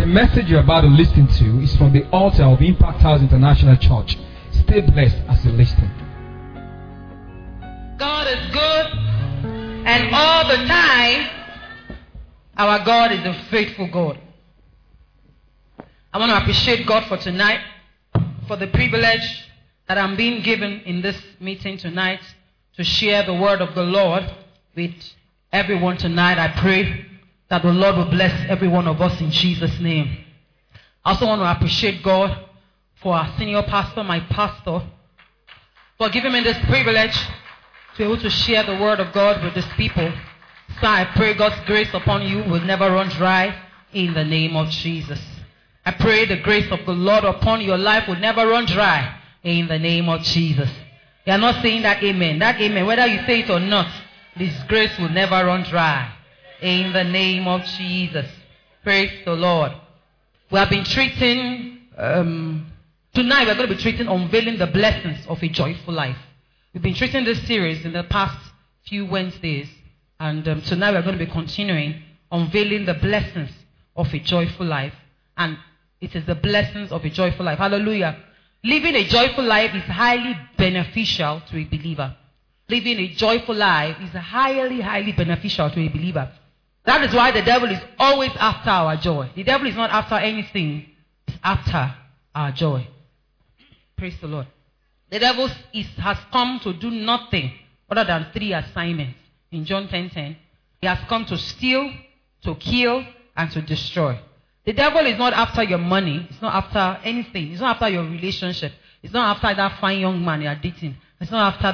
message you're about to listen to is from the altar of Impact House International Church. Stay blessed as you listen. God is good, and all the time, our God is a faithful God. I want to appreciate God for tonight, for the privilege that I'm being given in this meeting tonight to share the word of the Lord with everyone tonight. I pray that the Lord will bless every one of us in Jesus' name. I also want to appreciate God for our senior pastor, my pastor, for giving me this privilege to be able to share the word of God with these people. So I pray God's grace upon you will never run dry in the name of Jesus. I pray the grace of the Lord upon your life will never run dry in the name of Jesus. You are not saying that amen. That amen, whether you say it or not, this grace will never run dry in the name of Jesus. Praise the Lord. We have been treating, tonight we're going to be treating unveiling the blessings of a joyful life. We've been treating this series in the past few Wednesdays, and tonight we're going to be continuing unveiling the blessings of a joyful life. And it is the blessings of a joyful life. Hallelujah. Living a joyful life is highly beneficial to a believer. Living a joyful life is highly, highly beneficial to a believer. That is why the devil is always after our joy. The devil is not after anything. He's after our joy. Praise the Lord. The devil has come to do nothing other than 3 assignments. In John 10:10, he has come to steal, to kill, and to destroy. The devil is not after your money. It's not after anything. It's not after your relationship. It's not after that fine young man you are dating. It's not after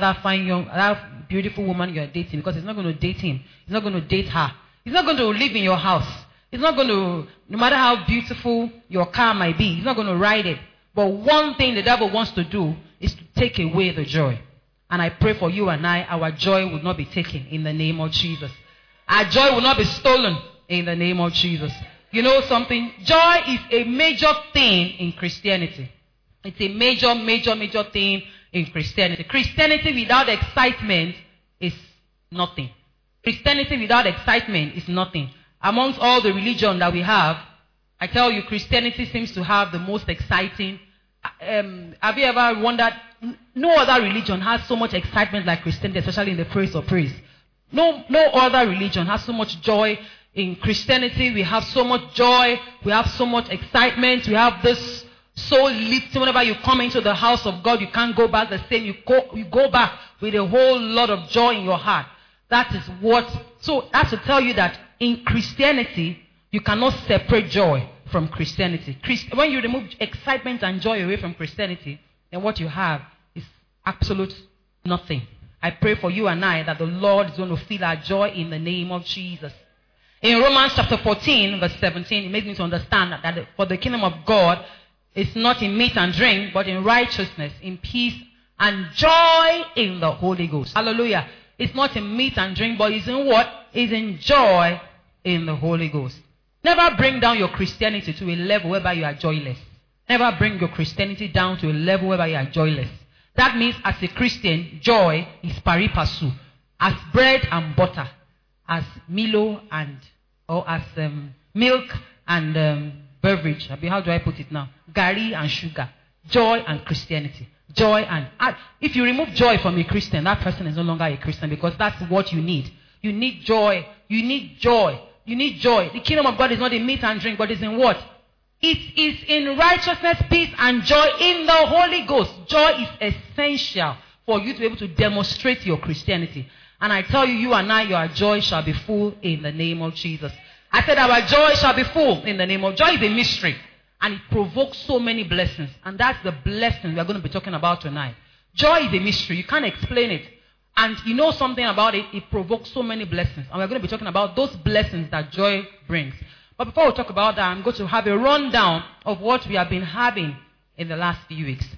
that beautiful woman you are dating, because he's not going to date him. He's not going to date her. He's not going to live in your house. He's not going to, no matter how beautiful your car might be, he's not going to ride it. But one thing the devil wants to do is to take away the joy. And I pray for you and I, our joy will not be taken in the name of Jesus. Our joy will not be stolen in the name of Jesus. You know something? Joy is a major thing in Christianity. It's a major, major, major thing in Christianity. Christianity without excitement is nothing. Christianity without excitement is nothing. Amongst all the religion that we have, I tell you, Christianity seems to have the most exciting. Have you ever wondered? No other religion has so much excitement like Christianity, especially in the praise of praise. No other religion has so much joy. In Christianity, we have so much joy. We have so much excitement. We have this soul lifting. Whenever you come into the house of God, you can't go back the same. You go back with a whole lot of joy in your heart. That is what. So that's to tell you that in Christianity, you cannot separate joy from Christianity. When you remove excitement and joy away from Christianity, then what you have is absolute nothing. I pray for you and I that the Lord is going to fill our joy in the name of Jesus. In Romans chapter 14, verse 17, it makes me to understand that for the kingdom of God is not in meat and drink, but in righteousness, in peace, and joy in the Holy Ghost. Hallelujah. It's not in meat and drink, but it's in what? It's in joy in the Holy Ghost. Never bring down your Christianity to a level whereby you are joyless. Never bring your Christianity down to a level whereby you are joyless. That means as a Christian, joy is pari passu. As bread and butter. As Milo and, or as milk and beverage. How do I put it now? Gari and sugar. Joy and Christianity. Joy and, if you remove joy from a Christian, that person is no longer a Christian, because that's what you need. You need joy. You need joy. You need joy. The kingdom of God is not in meat and drink, but it's in what? It is in righteousness, peace, and joy in the Holy Ghost. Joy is essential for you to be able to demonstrate your Christianity. And I tell you, you and I, your joy shall be full in the name of Jesus. I said our joy shall be full in the name of joy. Is a mystery. And it provokes so many blessings. And that's the blessing we are going to be talking about tonight. Joy is a mystery. You can't explain it. And you know something about it, it provokes so many blessings. And we're going to be talking about those blessings that joy brings. But before we talk about that, I'm going to have a rundown of what we have been having in the last few weeks.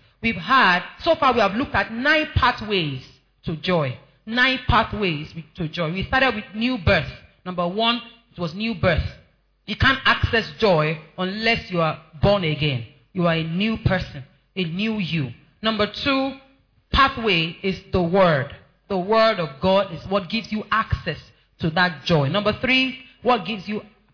So far we have looked at 9 pathways to joy. 9 pathways to joy. We started with new birth. Number 1, it was new birth. You can't access joy unless you are born again. You are a new person, a new you. Number 2, pathway is the Word. The Word of God is what gives you access to that joy. Number 3, what gives you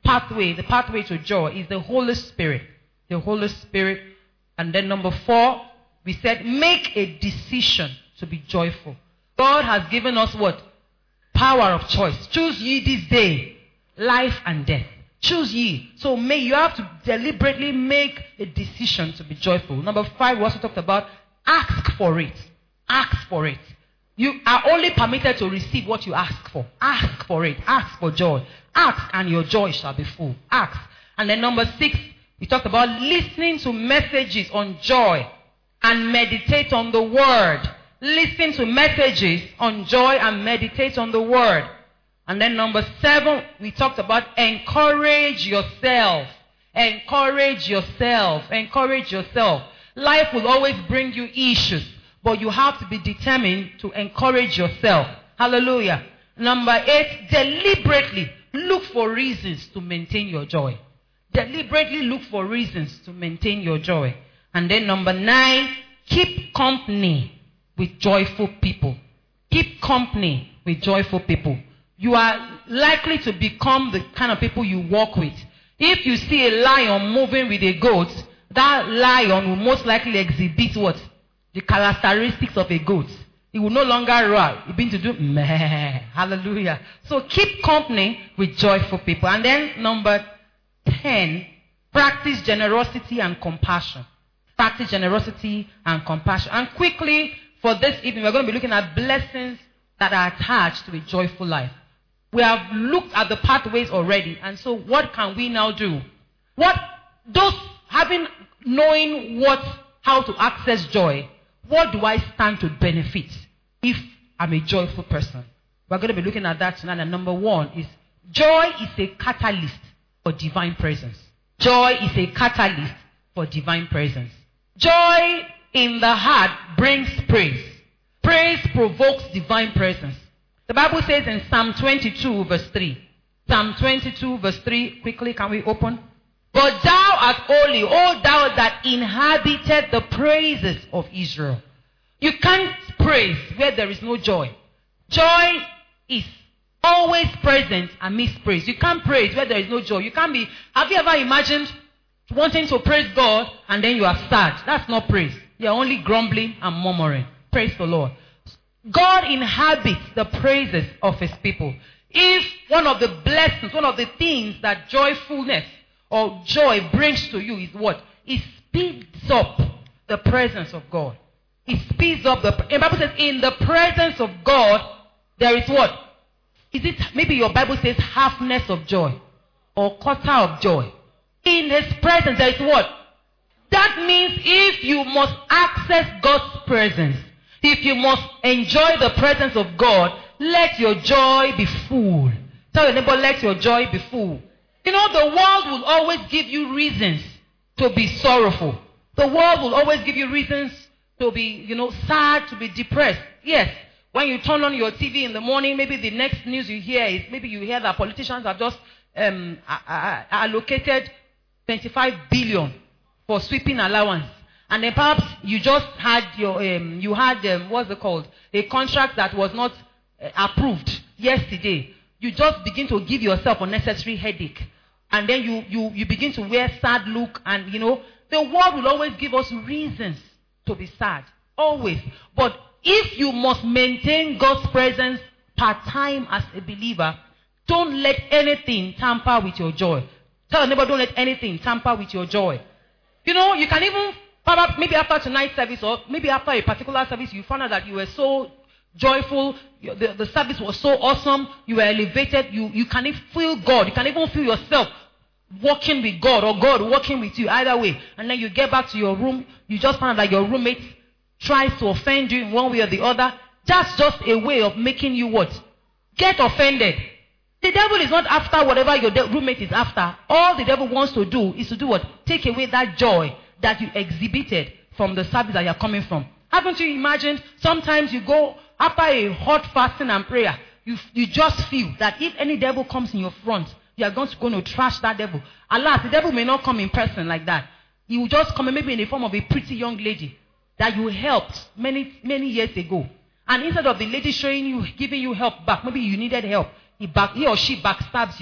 pathway, the pathway to joy is the Holy Spirit. The Holy Spirit. And then number 4, we said make a decision to be joyful. God has given us what? Power of choice. Choose ye this day, life and death. Choose ye. So you have to deliberately make a decision to be joyful. Number 5, we also talked about ask for it. Ask for it. You are only permitted to receive what you ask for. Ask for it. Ask for joy. Ask and your joy shall be full. Ask. And then number 6, we talked about listening to messages on joy and meditate on the word. Listen to messages on joy and meditate on the word. And then number 7, we talked about encourage yourself. Encourage yourself. Encourage yourself. Life will always bring you issues, but you have to be determined to encourage yourself. Hallelujah. Number 8, deliberately look for reasons to maintain your joy. Deliberately look for reasons to maintain your joy. And then number 9, keep company with joyful people. Keep company with joyful people. You are likely to become the kind of people you walk with. If you see a lion moving with a goat, that lion will most likely exhibit what? The characteristics of a goat. It will no longer roar. It begins to do meh. Hallelujah. So keep company with joyful people. And then number 10, practice generosity and compassion. Practice generosity and compassion. And quickly, for this evening, we're going to be looking at blessings that are attached to a joyful life. We have looked at the pathways already. And so what can we now do? Knowing how to access joy, what do I stand to benefit if I'm a joyful person? We're going to be looking at that tonight. And number 1 is joy is a catalyst for divine presence. Joy is a catalyst for divine presence. Joy in the heart brings praise. Praise provokes divine presence. The Bible says in Psalm 22 verse 3. Psalm 22 verse 3. Quickly, can we open? But thou art holy, O thou that inhabited the praises of Israel. You can't praise where there is no joy. Joy is always present amidst praise. You can't praise where there is no joy. Have you ever imagined wanting to praise God and then you are sad? That's not praise. You are only grumbling and murmuring. Praise the Lord. God inhabits the praises of his people. If one of the blessings, one of the things that joyfulness or joy brings to you is what? It speeds up the presence of God. It speeds up the Bible says in the presence of God there is what? Maybe your Bible says halfness of joy or quarter of joy. In his presence there is what? That means if you must access God's presence, if you must enjoy the presence of God, let your joy be full. Tell your neighbor, let your joy be full. You know, the world will always give you reasons to be sorrowful. The world will always give you reasons to be, sad, to be depressed. Yes, when you turn on your TV in the morning, maybe the next news you hear is, maybe you hear that politicians have just allocated 25 billion for sweeping allowance. And then perhaps you just had what's it called? A contract that was not approved yesterday. You just begin to give yourself unnecessary headache. And then you begin to wear sad look. And, the world will always give us reasons to be sad. Always. But if you must maintain God's presence part-time as a believer, don't let anything tamper with your joy. Tell your neighbor, don't let anything tamper with your joy. You can even, perhaps maybe after tonight's service or maybe after a particular service, you found out that you were so joyful, the service was so awesome, you were elevated, you can even feel God, you can even feel yourself walking with God or God walking with you, either way. And then you get back to your room, you just find out that your roommate tries to offend you in one way or the other. That's just a way of making you what? Get offended. The devil is not after whatever your roommate is after. All the devil wants to do is to do what? Take away that joy that you exhibited from the service that you're coming from. Haven't you imagined? Sometimes you go after a hot fasting and prayer, you just feel that if any devil comes in your front, you are going to trash that devil. Alas, the devil may not come in person like that. He will just come maybe in the form of a pretty young lady that you helped many years ago. And instead of the lady giving you help back, maybe you needed help, he or she backstabs you.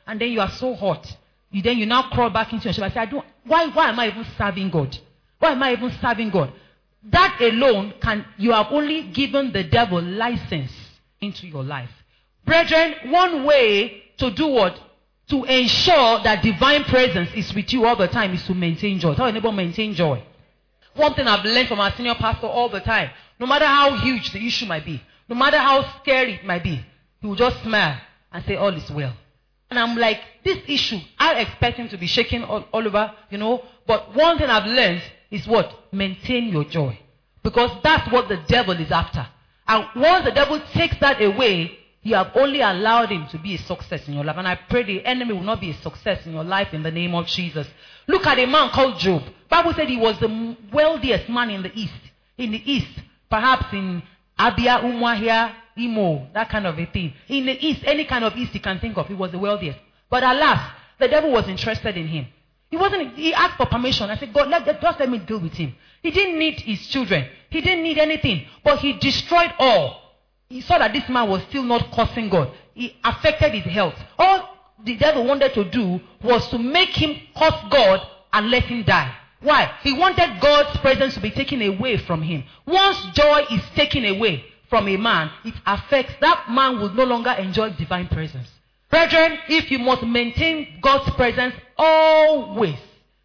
and then you are so hot. You now crawl back into your shop and say, why am I even serving God? Why am I even serving God? That alone you have only given the devil license into your life. Brethren, one way to do what? To ensure that divine presence is with you all the time is to maintain joy. Tell your neighbor, maintain joy. One thing I've learned from our senior pastor all the time, no matter how huge the issue might be, no matter how scary it might be, he will just smile and say, all is well. And I'm like, this issue, I expect him to be shaking all over, But one thing I've learned is what? Maintain your joy. Because that's what the devil is after. And once the devil takes that away, you have only allowed him to be a success in your life. And I pray the enemy will not be a success in your life in the name of Jesus. Look at a man called Job. Bible said he was the wealthiest man in the East. In the East, perhaps in Abia, Umuahia, Imo, that kind of a thing. In the East, any kind of East you can think of, he was the wealthiest. But alas, the devil was interested in him. He asked for permission. I said, God, just let me deal with him. He didn't need his children. He didn't need anything. But he destroyed all. He saw that this man was still not cursing God. He affected his health. All the devil wanted to do was to make him curse God and let him die. Why? He wanted God's presence to be taken away from him. Once joy is taken away from a man, it affects that man will no longer enjoy divine presence. Brethren, if you must maintain God's presence always,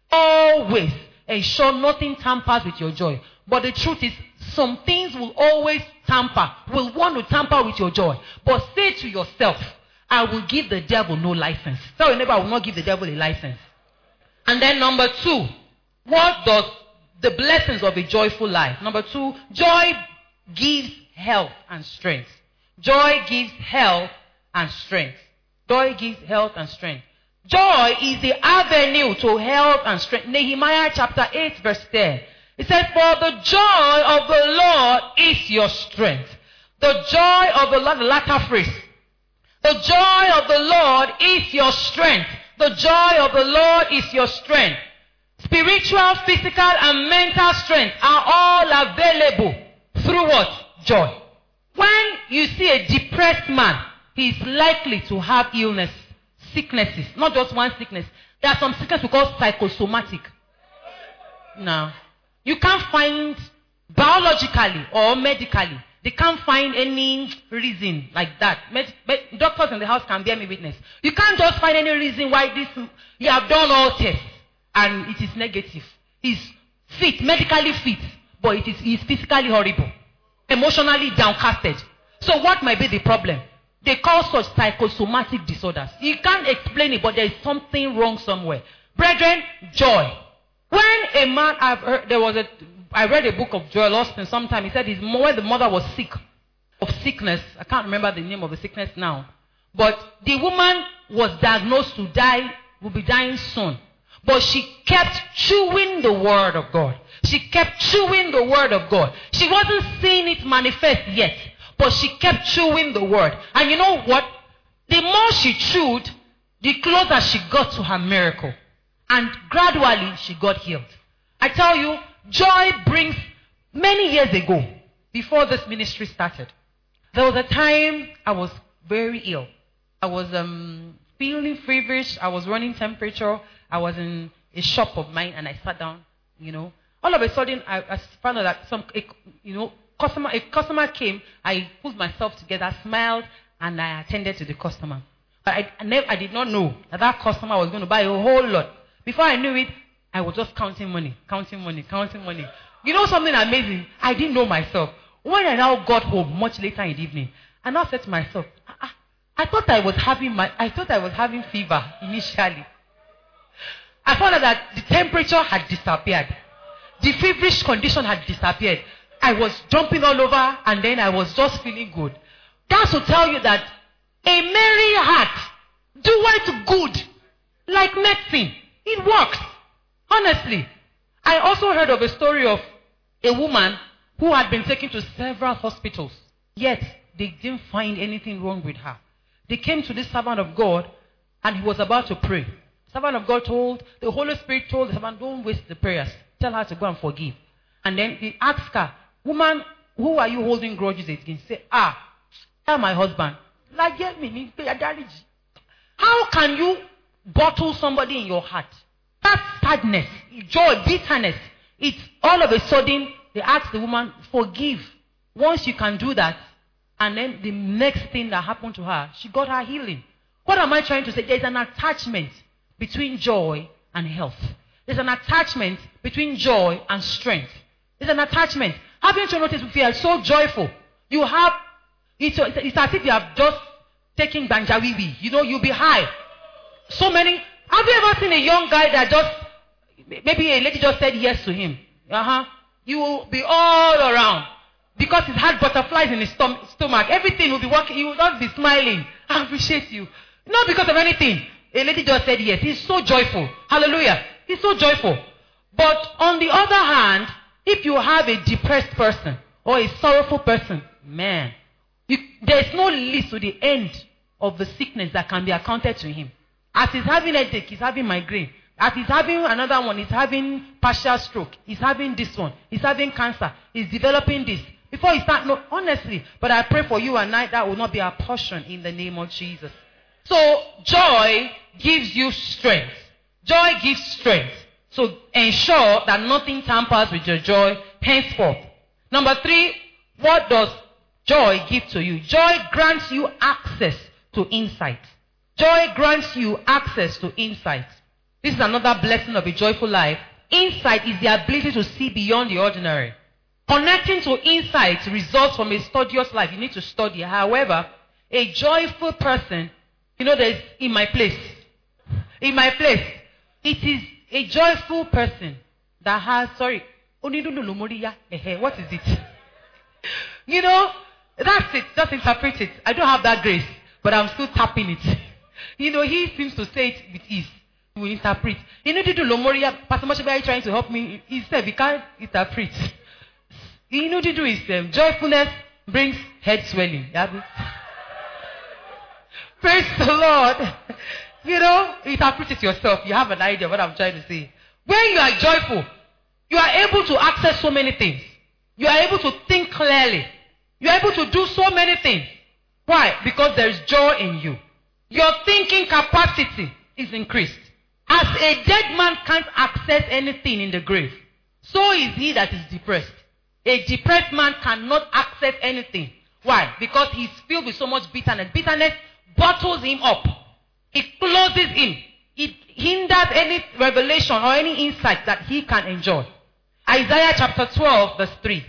ensure nothing tampers with your joy. But the truth is, some things will always will want to tamper with your joy. But say to yourself, I will give the devil no license. Tell your neighbor, I will not give the devil a license. And then number 2, what does the blessings of a joyful life? Number 2, joy gives health and strength. Joy gives health and strength. Joy gives health and strength. Joy is the avenue to health and strength. Nehemiah chapter 8 verse 10. It says, for the joy of the Lord is your strength. The joy of the Lord, the latter phrase. The joy of the Lord is your strength. The joy of the Lord is your strength. Spiritual, physical, and mental strength are all available through what? Joy. When you see a depressed man, he is likely to have illness, sicknesses. Not just one sickness. There are some sicknesses we call psychosomatic. Now, you can't find biologically or medically, they can't find any reason like that. Doctors in the house can bear me witness. You can't just find any reason why you have done all tests and it is negative. He's fit, medically fit, but he's physically horrible, emotionally downcasted. So what might be the problem? They call such psychosomatic disorders. You can't explain it, but there is something wrong somewhere. Brethren, joy. When a man, I read a book of Joel Austin sometime. He said when the mother was sick of sickness, I can't remember the name of the sickness now, but the woman was diagnosed to die, will be dying soon. But she kept chewing the word of God. She kept chewing the word of God. She wasn't seeing it manifest yet, but she kept chewing the word. And you know what? The more she chewed, the closer she got to her miracle. And gradually, she got healed. I tell you, joy brings, many years ago, before this ministry started, there was a time I was very ill. I was feeling feverish. I was running temperature. I was in a shop of mine and I sat down, All of a sudden, I found out that a customer came. I pulled myself together, smiled, and I attended to the customer. But I did not know that customer was going to buy a whole lot. Before I knew it, I was just counting money. You know something amazing? I didn't know myself. When I now got home much later in the evening, I now said to myself, I thought I was having fever initially. I found out that the temperature had disappeared. The feverish condition had disappeared. I was jumping all over and then I was just feeling good. That's to tell you that a merry heart doeth good like medicine. It works. Honestly. I also heard of a story of a woman who had been taken to several hospitals. Yet, they didn't find anything wrong with her. They came to this servant of God and he was about to pray. The servant of God the Holy Spirit told the servant, don't waste the prayers. Tell her to go and forgive. And then he asked her, woman, who are you holding grudges against? Say, tell my husband. How can you bottle somebody in your heart? That sadness, joy, bitterness, it's all of a sudden, they ask the woman, forgive. Once you can do that, and then the next thing that happened to her, she got her healing. What am I trying to say? There's an attachment between joy and health. There's an attachment between joy and strength. There's an attachment. Haven't you noticed if you are so joyful, you have, it's as if you have just taken banjawiwi. You'll be high. So many, have you ever seen a young guy that just, maybe a lady just said yes to him? You will be all around. Because he's had butterflies in his stomach. Everything will be working. He will not be smiling. I appreciate you. Not because of anything. A lady just said yes. He's so joyful. Hallelujah. He's so joyful. But on the other hand, if you have a depressed person or a sorrowful person, man, there's no list to the end of the sickness that can be accounted to him. As he's having a headache, he's having migraine. As he's having another one, he's having partial stroke. He's having this one. He's having cancer. He's developing this. Before he starts, no, honestly, but I pray for you and I that will not be our portion in the name of Jesus. So, joy gives you strength. Joy gives strength. So, ensure that nothing tampers with your joy henceforth. Number 3, what does joy give to you? Joy grants you access to insight. Joy grants you access to insight. This is another blessing of a joyful life. Insight is the ability to see beyond the ordinary. Connecting to insight results from a studious life. You need to study. However, a joyful person, there's in my place. In my place. It is a joyful person that has, what is it? That's it. Just interpret it. I don't have that grace, but I'm still tapping it. He seems to say it with ease. He will interpret. Pastor Moshe is trying to help me. He said, we can't interpret. Joyfulness brings head swelling. Praise the Lord. Interpret it yourself. You have an idea of what I'm trying to say. When you are joyful, you are able to access so many things. You are able to think clearly. You are able to do so many things. Why? Because there is joy in you. Your thinking capacity is increased. As a dead man can't access anything in the grave, so is he that is depressed. A depressed man cannot access anything. Why? Because he's filled with so much bitterness. Bitterness bottles him up. It closes him. It hinders any revelation or any insight that he can enjoy. Isaiah chapter 12 verse 3.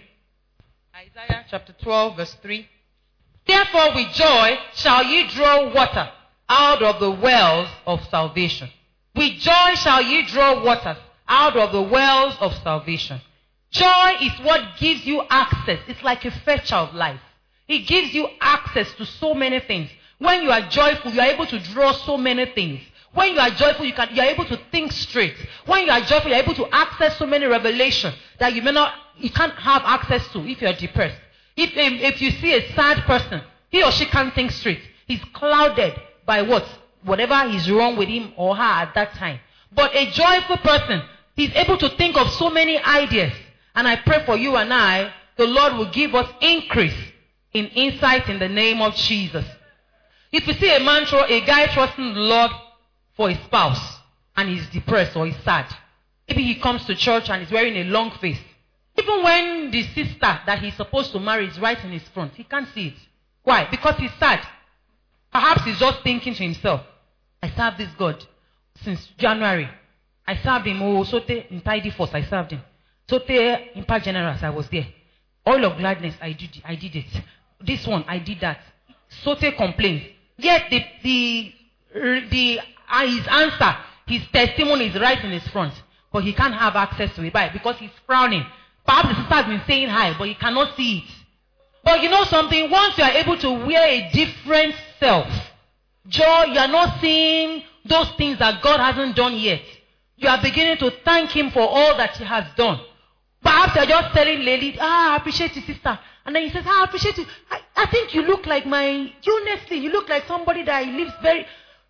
Isaiah chapter 12 verse 3. Therefore with joy shall ye draw water out of the wells of salvation. With joy shall ye draw waters out of the wells of salvation. Joy is what gives you access. It's like a fetcher of life. It gives you access to so many things. When you are joyful, you are able to draw so many things. When you are joyful, you are able to think straight. When you are joyful, you are able to access so many revelations that you can't have access to if you are depressed. If you see a sad person, he or she can't think straight. He's clouded by whatever is wrong with him or her at that time. But a joyful person, he's able to think of so many ideas. And I pray for you and I, the Lord will give us increase in insight in the name of Jesus. If you see a guy trusting the Lord for his spouse and he's depressed or he's sad, maybe he comes to church and he's wearing a long face. Even when the sister that he's supposed to marry is right in his front, he can't see it. Why? Because he's sad. Perhaps he's just thinking to himself, I served this God since January. I served him, sote in tidy force, I served him. Sote in part generous, I was there. Oil of gladness, I did it. This one, I did that. Sote complains. Yet his answer, his testimony is right in his front. But he can't have access to it. Why? Because he's frowning. Perhaps the sister has been saying hi, but he cannot see it. But you know something? Once you are able to wear a different self, joy, you are not seeing those things that God hasn't done yet. You are beginning to thank Him for all that He has done. Perhaps you are just telling Lily, I appreciate you, sister. And then he says, I appreciate you. I think you look like honestly, you look like somebody that lives very,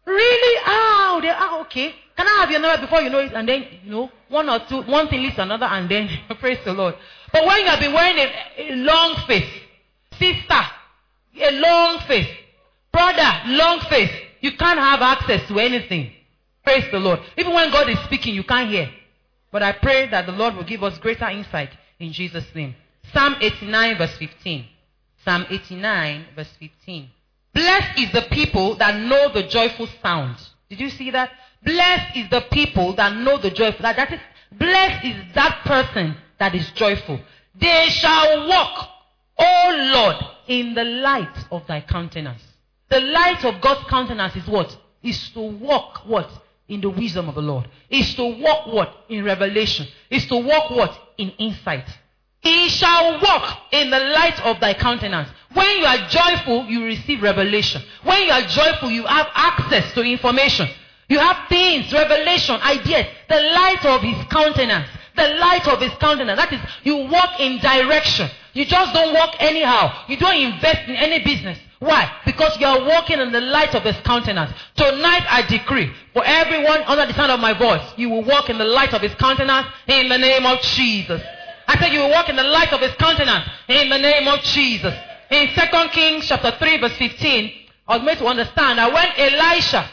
really, okay. Can I have your number before you know it? And then, one thing leads to another, and then, praise the Lord. But when you have been wearing a long face, sister, a long face, brother, long face, You can't have access to anything. Praise the Lord. Even when God is speaking, you can't hear. But I pray that the Lord will give us greater insight in Jesus' name. Psalm 89 verse 15. Psalm 89 verse 15. Blessed is the people that know the joyful sound. Did you see that? Blessed is the people that know the joyful. That is, blessed is that person that is joyful. They shall walk, O Lord, in the light of thy countenance. The light of God's countenance is what? Is to walk what? In the wisdom of the Lord. Is to walk what? In revelation. Is to walk what? In insight. He shall walk in the light of thy countenance. When you are joyful, you receive revelation. When you are joyful, you have access to information. You have things, revelation, ideas. The light of his countenance. The light of his countenance. That is, you walk in direction. You just don't walk anyhow. You don't invest in any business. Why? Because you are walking in the light of his countenance. Tonight I decree, for everyone under the sound of my voice, you will walk in the light of his countenance in the name of Jesus. I said you will walk in the light of his countenance in the name of Jesus. In 2 Kings chapter 3 verse 15, I was made to understand that when Elisha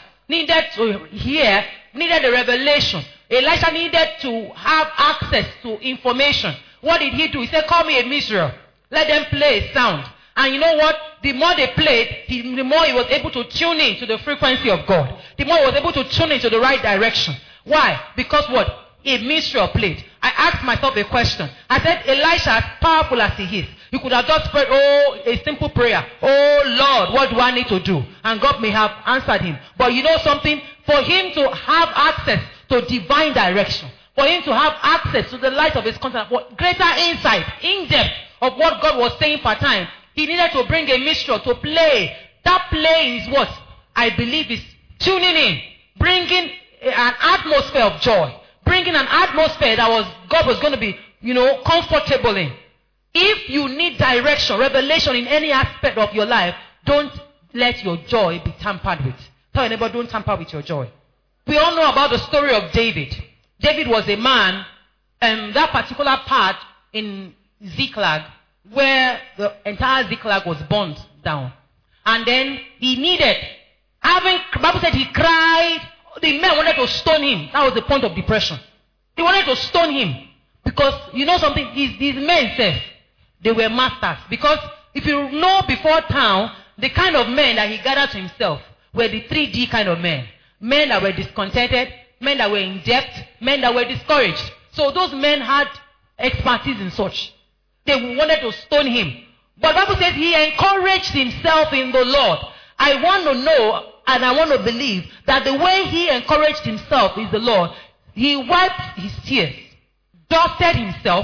needed a revelation, Elisha needed to have access to information. What did he do? He said, call me a minstrel. Let them play a sound. And you know what? The more they played, the more he was able to tune in to the frequency of God. The more he was able to tune into the right direction. Why? Because what? A minstrel played. I asked myself a question. I said, Elisha, as powerful as he is, you could have just prayed, a simple prayer. Oh Lord, what do I need to do? And God may have answered him. But you know something? For him to have access to divine direction, for him to have access to the light of his countenance, for greater insight, in depth of what God was saying per time, he needed to bring a minstrel to play. That play is what? I believe is tuning in, bringing an atmosphere of joy, bringing an atmosphere that God was going to be, comfortable in. If you need direction, revelation in any aspect of your life, don't let your joy be tampered with. Tell your neighbor, don't tamper with your joy. We all know about the story of David. David was a man, that particular part in Ziklag, where the entire Ziklag was burned down. And then he needed, the Bible said he cried. The men wanted to stone him. That was the point of depression. They wanted to stone him. Because, you know something, these men said, they were masters. Because if you know before town, the kind of men that he gathered to himself were the 3D kind of men. Men that were discontented, men that were in debt, men that were discouraged. So those men had expertise in such. They wanted to stone him. But the Bible says he encouraged himself in the Lord. I want to know and I want to believe that the way he encouraged himself is the Lord. He wiped his tears, dusted himself.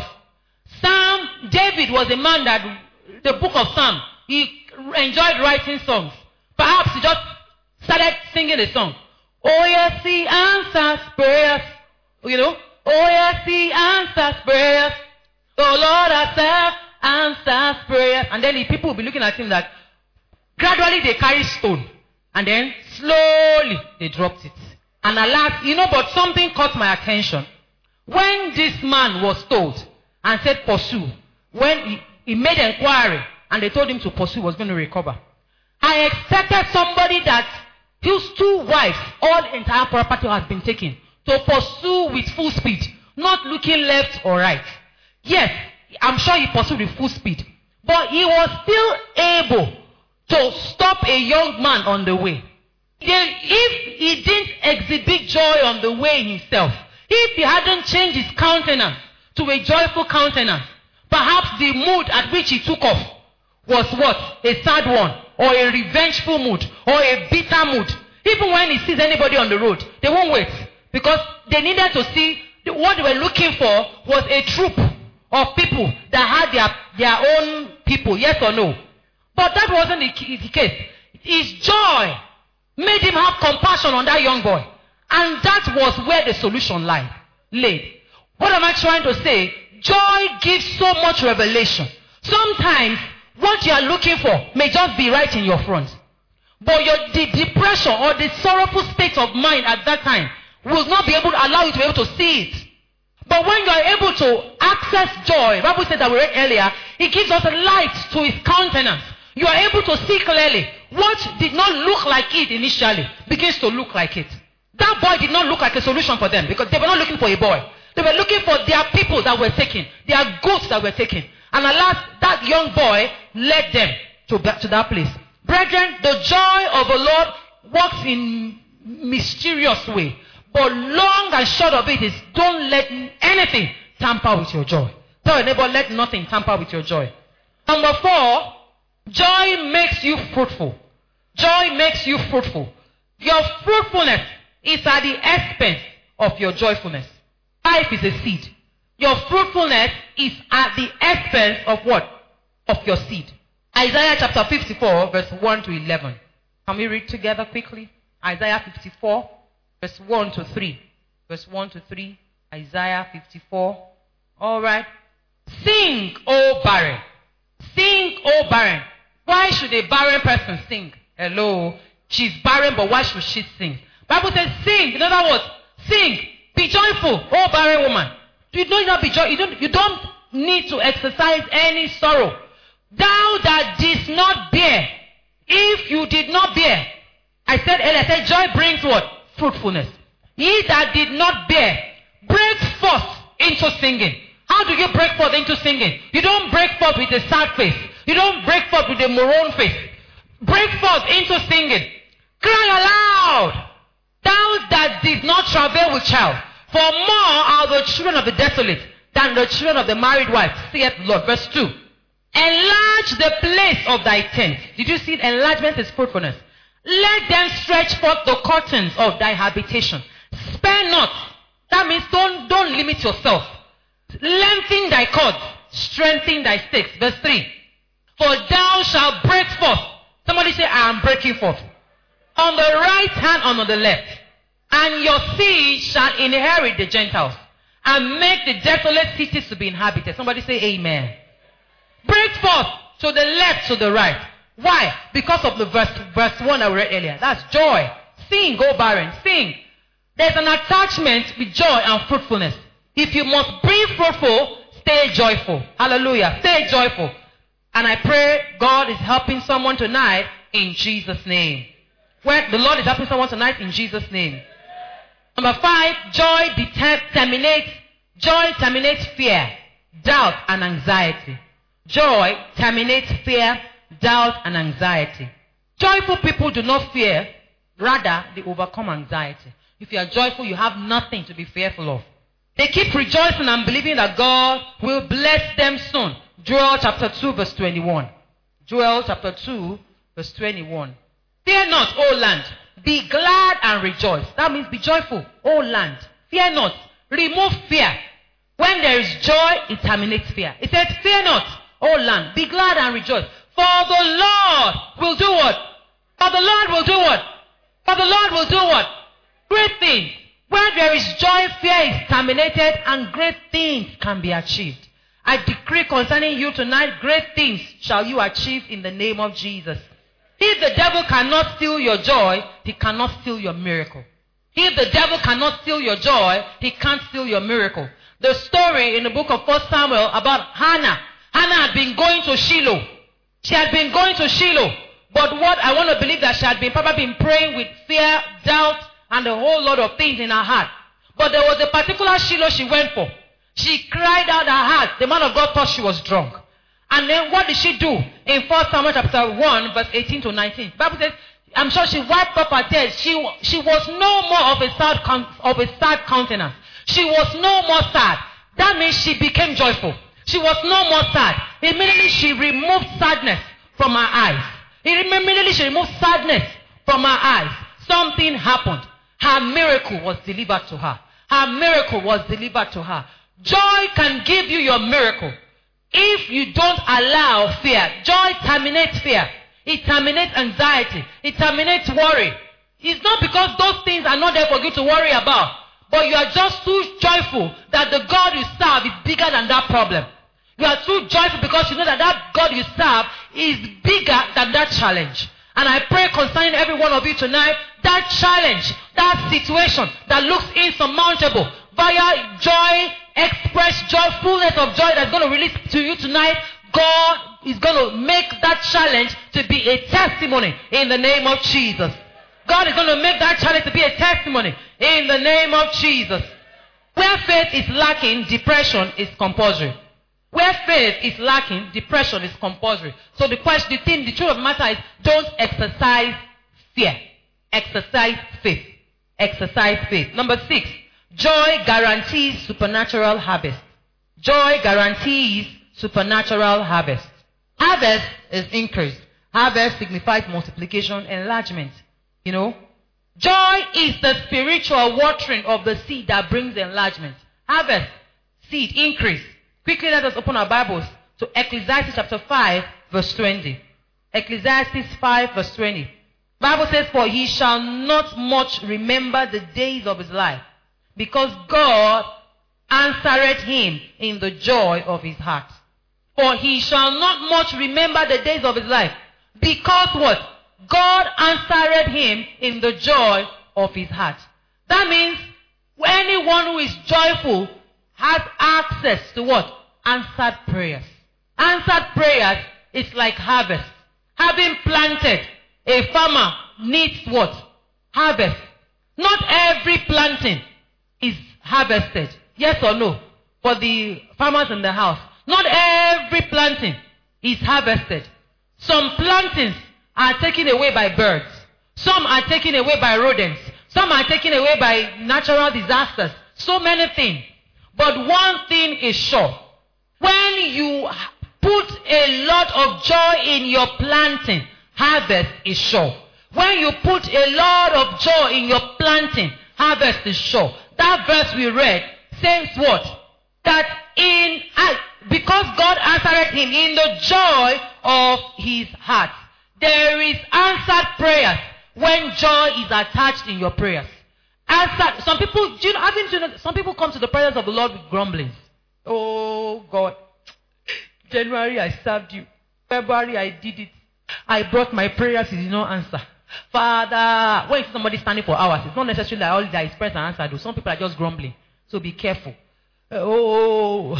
David was a man that, the book of Psalms, he enjoyed writing songs. Perhaps he just started singing a song. Oh yes, he answers prayers. Oh yes, he answers prayers. The Lord himself answers prayers. And then the people will be looking at him like, gradually they carry stone. And then slowly they dropped it. And alas, but something caught my attention. When this man was told and said pursue, when he made inquiry and they told him to pursue, was going to recover. I expected somebody that whose 2 wives, all the entire property has been taken, to pursue with full speed, not looking left or right. Yes, I'm sure he pursued with full speed. But he was still able to stop a young man on the way. If he didn't exhibit joy on the way himself, if he hadn't changed his countenance to a joyful countenance, perhaps the mood at which he took off was what? A sad one, or a revengeful mood, or a bitter mood. Even when he sees anybody on the road, they won't wait. Because they needed to see, what they were looking for was a troop of people that had their own people, yes or no. But that wasn't the case. His joy made him have compassion on that young boy. And that was where the solution lay. What am I trying to say? Joy gives so much revelation. Sometimes what you are looking for may just be right in your front. But the depression or the sorrowful state of mind at that time will not be able to allow you to be able to see it. But when you are able to access joy, the Bible said that we read earlier, it gives us a light to his countenance. You are able to see clearly what did not look like it initially begins to look like it. That boy did not look like a solution for them because they were not looking for a boy. They were looking for their people that were taken, their goats that were taken. And at last, that young boy led them to that place. Brethren, the joy of the Lord works in mysterious way. But long and short of it is, don't let anything tamper with your joy. Tell your neighbor, let nothing tamper with your joy. Number 4, joy makes you fruitful. Joy makes you fruitful. Your fruitfulness is at the expense of your joyfulness. Life is a seed. Your fruitfulness is at the expense of what? Of your seed. Isaiah chapter 54, verse 1 to 11. Can we read together quickly? Isaiah 54, verse 1 to 3. Verse 1 to 3. Isaiah 54. All right. Sing, O barren. Sing, O barren. Why should a barren person sing? Hello. She's barren, but why should she sing? Bible says sing. In other words, sing. Be joyful, O barren woman. You don't not be joy. You don't need to exercise any sorrow. Thou that didst not bear. If you did not bear. I said joy brings what? Fruitfulness. Ye that did not bear, break forth into singing. How do you break forth into singing? You don't break forth with a sad face. You don't break forth with a maroon face. Break forth into singing. Cry aloud. Thou that did not travail with child. For more are the children of the desolate than the children of the married wife, saith the Lord. Verse 2. Enlarge the place of thy tent. Did you see it? Enlargement is fruitfulness. Let them stretch forth the curtains of thy habitation. Spare not. That means don't limit yourself. Lengthen thy cords. Strengthen thy stakes. Verse 3. For thou shalt break forth. Somebody say, I am breaking forth. On the right hand and on the left. And your seed shall inherit the Gentiles. And make the desolate cities to be inhabited. Somebody say amen. Break forth to the left, to the right. Why? Because of the verse 1 I read earlier. That's joy. Sing, go barren. Sing. There's an attachment with joy and fruitfulness. If you must be fruitful, stay joyful. Hallelujah. Stay joyful. And I pray God is helping someone tonight in Jesus' name. Where the Lord is helping someone tonight in Jesus' name. Number 5, joy terminates fear, doubt, and anxiety. Joy terminates fear, doubt, and anxiety. Joyful people do not fear, rather they overcome anxiety. If you are joyful, you have nothing to be fearful of. They keep rejoicing and believing that God will bless them soon. Joel chapter 2 verse 21. Joel chapter 2 verse 21. Fear not, O land. Be glad and rejoice. That means be joyful, O land. Fear not. Remove fear. When there is joy, it terminates fear. It says, fear not, O land. Be glad and rejoice. For the Lord will do what? For the Lord will do what? For the Lord will do what? Great things. Where there is joy, fear is terminated and great things can be achieved. I decree concerning you tonight, great things shall you achieve in the name of Jesus. If the devil cannot steal your joy, he cannot steal your miracle. If the devil cannot steal your joy, he can't steal your miracle. The story in the book of 1 Samuel about Hannah. Hannah had been going to Shiloh. She had been going to Shiloh. But what I want to believe that she had been probably been praying with fear, doubt, and a whole lot of things in her heart. But there was a particular Shiloh she went for. She cried out her heart. The man of God thought she was drunk. And then what did she do? In 1 Samuel chapter 1 verse 18 to 19. The Bible says, I'm sure she wiped up her tears. She was no more of a sad countenance. She was no more sad. That means she became joyful. She was no more sad. Immediately she removed sadness from her eyes. Immediately she removed sadness from her eyes. Something happened. Her miracle was delivered to her. Her miracle was delivered to her. Joy can give you your miracle. If you don't allow fear, joy terminates fear. It terminates anxiety. It terminates worry. It's not because those things are not there for you to worry about, but you are just too joyful that the God you serve is bigger than that problem. You are too joyful because you know that that God you serve is bigger than that challenge. And I pray concerning every one of you tonight, that challenge, that situation that looks insurmountable, via joy, express joy, fullness of joy that's going to release to you tonight, God is going to make that challenge to be a testimony in the name of Jesus. God is going to make that challenge to be a testimony in the name of Jesus. Where faith is lacking, depression is compulsory. Where faith is lacking, depression is compulsory. So the truth of the matter is, don't exercise fear. Exercise faith. Exercise faith. Number 6, joy guarantees supernatural harvest. Joy guarantees supernatural harvest. Harvest is increase. Harvest signifies multiplication, enlargement. You know, joy is the spiritual watering of the seed that brings enlargement. Harvest, seed, increase. Quickly, let us open our Bibles to Ecclesiastes chapter 5, verse 20. Ecclesiastes 5, verse 20. Bible says, for he shall not much remember the days of his life, because God answered him in the joy of his heart. For he shall not much remember the days of his life, because what? God answered him in the joy of his heart. That means anyone who is joyful has access to what? Answered prayers. Answered prayers is like harvest. Having planted, a farmer needs what? Harvest. Not every planting is harvested. Yes or no? For the farmers in the house. Not every planting is harvested. Some plantings are taken away by birds. Some are taken away by rodents. Some are taken away by natural disasters. So many things. But one thing is sure. When you put a lot of joy in your planting, harvest is sure. When you put a lot of joy in your planting, harvest is sure. That verse we read says what? That because God answered him in the joy of his heart. There is answered prayers when joy is attached in your prayers. Answered. Some people, some people come to the presence of the Lord with grumblings. Oh God, January I served you. February I did it. I brought my prayers, he did not answer. Father, when somebody standing for hours, it's not necessarily that all that is prayers are answered. Some people are just grumbling. So be careful. Oh,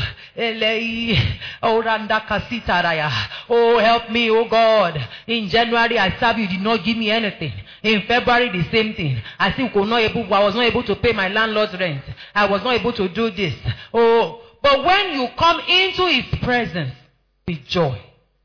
help me, oh God. In January I served you, did not give me anything. In February the same thing. I was not able to pay my landlord's rent. I was not able to do this. Oh, but when you come into his presence with joy,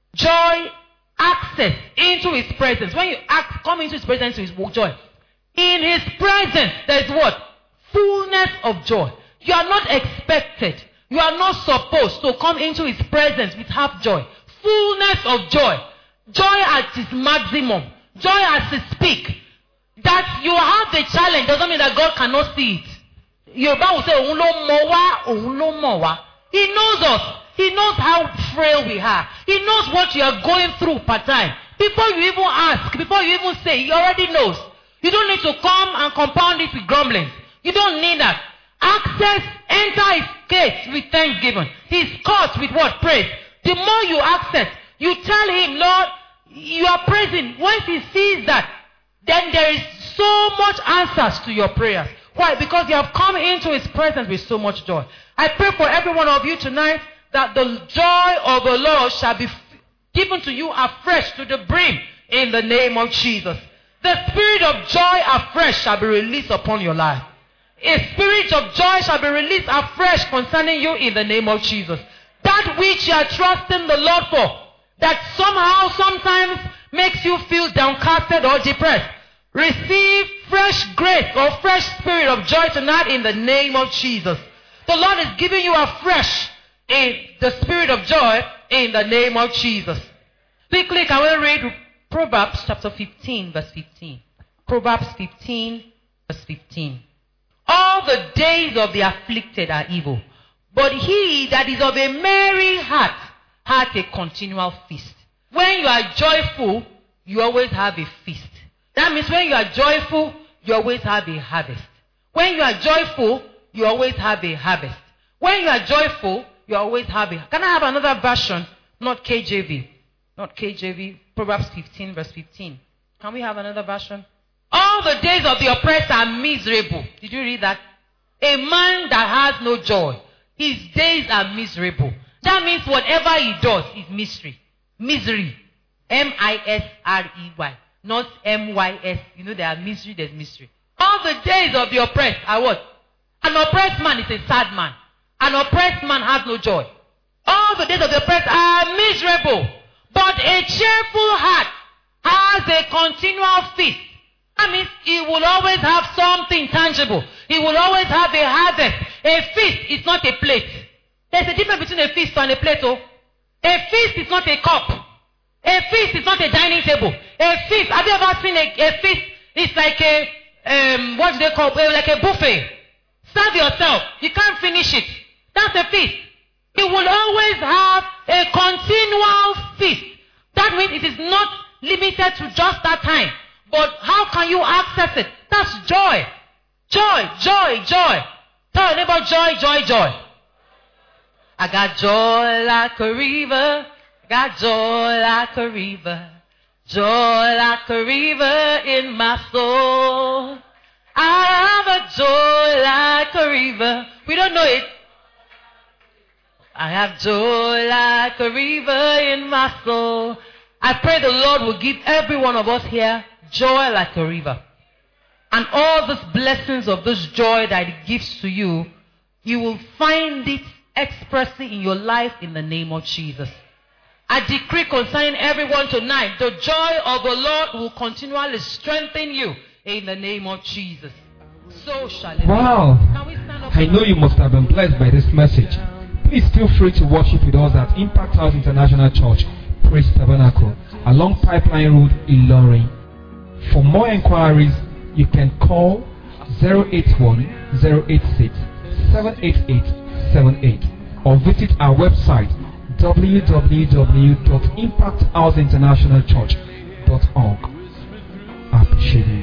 access into his presence. When you come into his presence with joy, in his presence there is what? Fullness of joy. You are not expected. You are not supposed to come into his presence with half joy. Fullness of joy. Joy at its maximum. Joy as its peak. That you have the challenge doesn't mean that God cannot see it. Yoruba will say, Òun ló mọ̀ wá. He knows us. He knows how frail we are. He knows what you are going through per time. Before you even ask, before you even say, he already knows. You don't need to come and compound it with grumbling. You don't need that. Access, enter his gates with thanksgiving. His courts with what? Praise. The more you access, you tell him, Lord, you are praising. Once he sees that, then there is so much answers to your prayers. Why? Because you have come into his presence with so much joy. I pray for every one of you tonight that the joy of the Lord shall be given to you afresh to the brim in the name of Jesus. The spirit of joy afresh shall be released upon your life. A spirit of joy shall be released afresh concerning you in the name of Jesus. That which you are trusting the Lord for, that somehow, sometimes makes you feel downcasted or depressed. Receive fresh grace or fresh spirit of joy tonight in the name of Jesus. The Lord is giving you afresh in the spirit of joy in the name of Jesus. Quickly, can we read Proverbs chapter 15, verse 15? Proverbs 15, verse 15. All the days of the afflicted are evil, but he that is of a merry heart hath a continual feast. When you are joyful, you always have a feast. That means when you are joyful, you always have a harvest. When you are joyful, you always have a harvest. When you are joyful, you always have a... Can I have another version? Not KJV. Not KJV. Proverbs 15, verse 15. Can we have another version? All the days of the oppressed are miserable. Did you read that? A man that has no joy, his days are miserable. That means whatever he does is mystery. Misery. M-I-S-R-E-Y. Not M-Y-S. You know there are misery, there's mystery. All the days of the oppressed are what? An oppressed man is a sad man. An oppressed man has no joy. All the days of the oppressed are miserable. But a cheerful heart has a continual feast. That means he will always have something tangible. He will always have a harvest. A feast is not a plate. There's a difference between a feast and a plate. Oh. A feast is not a cup. A feast is not a dining table. A feast, have you ever seen a feast? It's like a, what do they call it? Like a buffet. Serve yourself. You can't finish it. That's a feast. He will always have a continual feast. That means it is not limited to just that time. But how can you access it? That's joy. Joy, joy, joy. Tell your neighbor joy, joy, joy. I got joy like a river. I got joy like a river. Joy like a river in my soul. I have a joy like a river. We don't know it. I have joy like a river in my soul. I pray the Lord will give every one of us here joy like a river. And all these blessings of this joy that it gives to you, you will find it expressly in your life in the name of Jesus. I decree concerning everyone tonight, the joy of the Lord will continually strengthen you in the name of Jesus. So shall it be. Wow. Can we stand up? I know you must have been blessed by this message. Please feel free to worship with us at Impact House International Church, Praise Tabernacle, along Pipeline Road, Ilorin. For more inquiries, you can call 081-086-78878 or visit our website www.impacthouseinternationalchurch.org. I appreciate you.